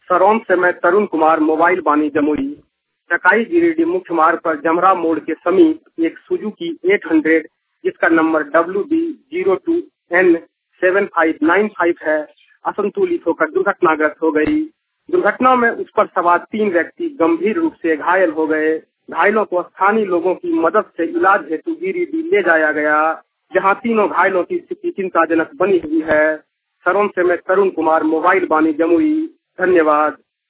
सरौन से मैं तरुण कुमार, मोबाइल बानी जमुई। चकाई गिरिडीह मुख्य मार्ग पर जमरा मोड़ के समीप एक सुजुकी 800 जिसका नंबर WD02N7595 है, असंतुलित होकर दुर्घटनाग्रस्त हो गई। दुर्घटना में उस पर सवार 3 व्यक्ति गंभीर रूप से घायल हो गए। घायलों को स्थानीय लोगों की मदद से इलाज हेतु गिरिडीह ले जाया गया, जहां तीनों घायलों की स्थिति चिंताजनक बनी हुई है। सरौन से मैं तरुण कुमार, मोबाइल बानी जमुई। धन्यवाद।